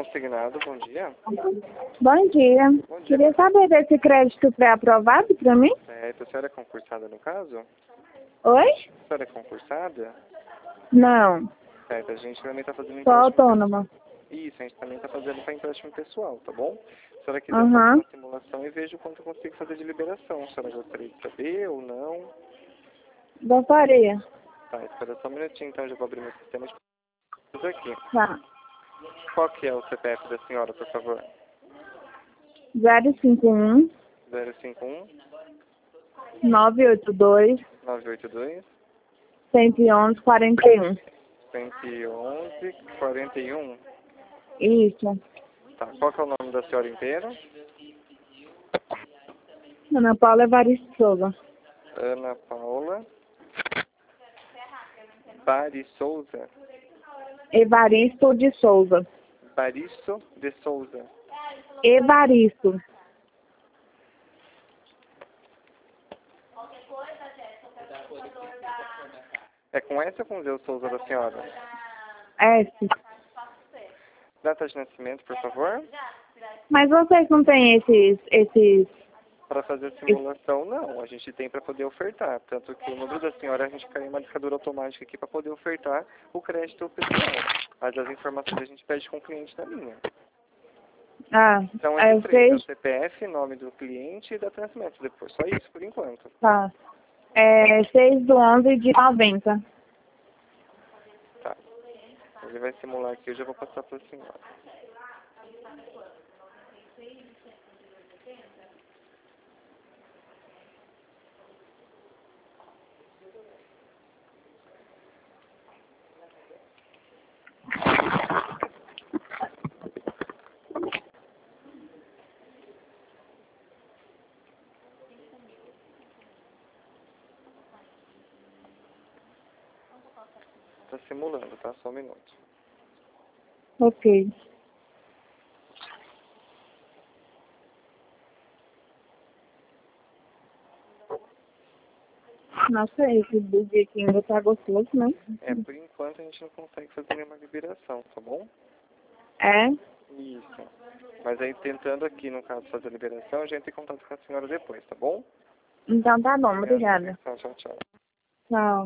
Consignado, bom dia. Bom dia. Bom dia. Queria saber desse crédito pré-aprovado para mim? Certo, a senhora é concursada no caso? Oi? A senhora é concursada? Não, Certo, a gente também está fazendo sou empréstimo. autônoma. Isso, a gente também está fazendo para empréstimo pessoal, tá bom? Se a senhora quiser fazer Aham. uma simulação e veja o quanto eu consigo fazer de liberação. A senhora gostaria de saber ou não? Gostaria. Tá, espera só um minutinho, então eu já vou abrir meu sistema de coisas aqui. Tá. Qual que é o CPF da senhora, por favor? 051 051 982 982 111 41. 111 41. Isso. Tá, qual que é o nome da senhora inteira? Ana Paula Evaristo Souza. Ana Paula Bari Souza. Evaristo de Souza. Baristo de Souza. Evaristo. É com S ou com Z o Souza da senhora? S. Data de nascimento, por favor. Mas vocês não têm esses... Para fazer a simulação, não. A gente tem para poder ofertar. Tanto que o número da senhora, a gente cai em uma discadura automática aqui para poder ofertar o crédito pessoal. Mas as informações a gente pede com o cliente da linha. Ah, Então é de três, é o 6... CPF, nome do cliente e data de nascimento depois. Só isso, por enquanto. Tá. É 6/11 de 90. Tá. Ele vai simular aqui, eu já vou passar para a senhora. Está simulando, tá? Só um minuto. Ok. Nossa, esse bug aqui ainda tá gostoso, né? É, por enquanto a gente não consegue fazer nenhuma liberação, tá bom? É? Isso. Mas aí tentando aqui, no caso, fazer a liberação, a gente entra em contato com a senhora depois, tá bom? Então tá bom, obrigada. Tchau, tchau, tchau. Tchau.